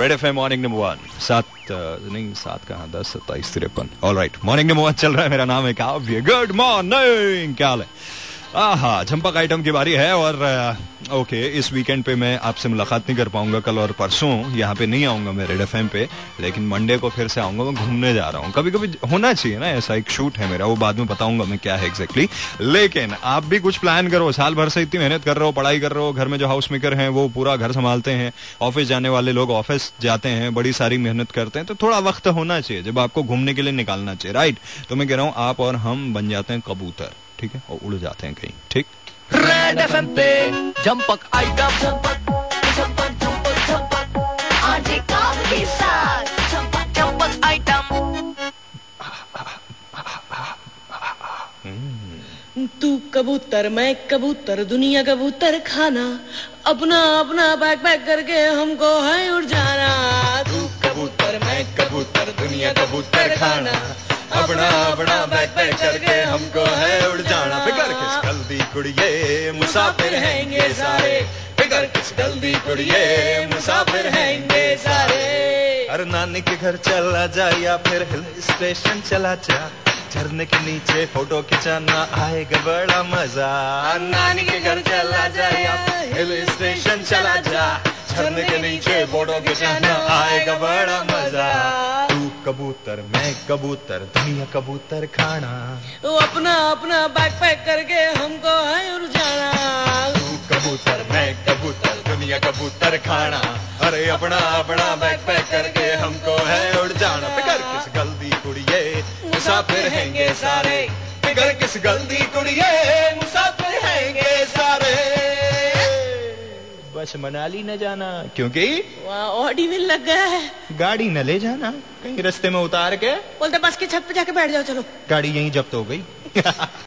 Red FM morning number 1 7 कहाँ 10 27 53 alright morning number 1 चल रहा है। मेरा नाम है काव्य। गुड मॉर्निंग, क्या हाल है? झंपक आइटम की बारी है और ओके इस वीकेंड पे मैं आपसे मुलाकात नहीं कर पाऊंगा। कल और परसों यहाँ पे नहीं आऊंगा मैं रेड एफएम पे, लेकिन मंडे को फिर से आऊंगा। मैं घूमने जा रहा हूँ, कभी कभी होना चाहिए ना ऐसा। एक शूट है मेरा, वो बाद में बताऊंगा मैं क्या है एग्जैक्टली। लेकिन आप भी कुछ प्लान करो। साल भर से इतनी मेहनत कर रहे हो, पढ़ाई कर रहे हो, घर में जो हाउस मेकर हैं वो पूरा घर संभालते हैं, ऑफिस जाने वाले लोग ऑफिस जाते हैं, बड़ी सारी मेहनत करते हैं, तो थोड़ा वक्त होना चाहिए जब आपको घूमने के लिए निकालना चाहिए, राइट? तो मैं कह रहा हूँ आप और हम बन जाते हैं कबूतर, ठीक है, और उड़ जाते हैं कहीं, ठीक? रेड एफएम पे झंपक आइटम, झंपक आज काम के साथ झंपक आइटम। तू कबूतर मैं कबूतर, दुनिया कबूतर खाना, अपना अपना बैग पैक करके हमको है उड़ जाना। तू कबूतर मैं कबूतर, दुनिया कबूतर खाना, अपना अपना बैग पैक करके हमको है उड़ जाना। फिकर किस गलती कुड़िए मुसाफिर हैंगे सारे, फिकर किस गलती कुड़िए मुसाफिर हैंगे सारे। अरे नानी के घर चला जा या फिर हिल स्टेशन चला जा, झरने के नीचे फोटो खिंचाना आएगा बड़ा मजा। नानी के घर चला जा या हिल स्टेशन चला जा, झरने के नीचे फोटो खिंचाना आएगा बड़ा मजा। तू कबूतर मैं कबूतर, दुनिया कबूतर खाना, वो अपना अपना बैग पैक करके हमको है उड़ जाना। तू कबूतर मैं कबूतर, दुनिया कबूतर खाना, अरे अपना अपना बैग पैक करके हमको है उड़ जाना। फिकर किस गलती कुड़िए मुसाफिर हैंगे सारे, फिकर किस गलती कुड़िए मुसाफिर हैंगे सारे। बस मनाली न जाना क्योंकि वहाँ ऑडी में लग गया है, गाड़ी न ले जाना कहीं रास्ते में उतार के। बोलते बस की छत पे जाके बैठ जाओ, चलो गाड़ी यहीं जब्त हो गई।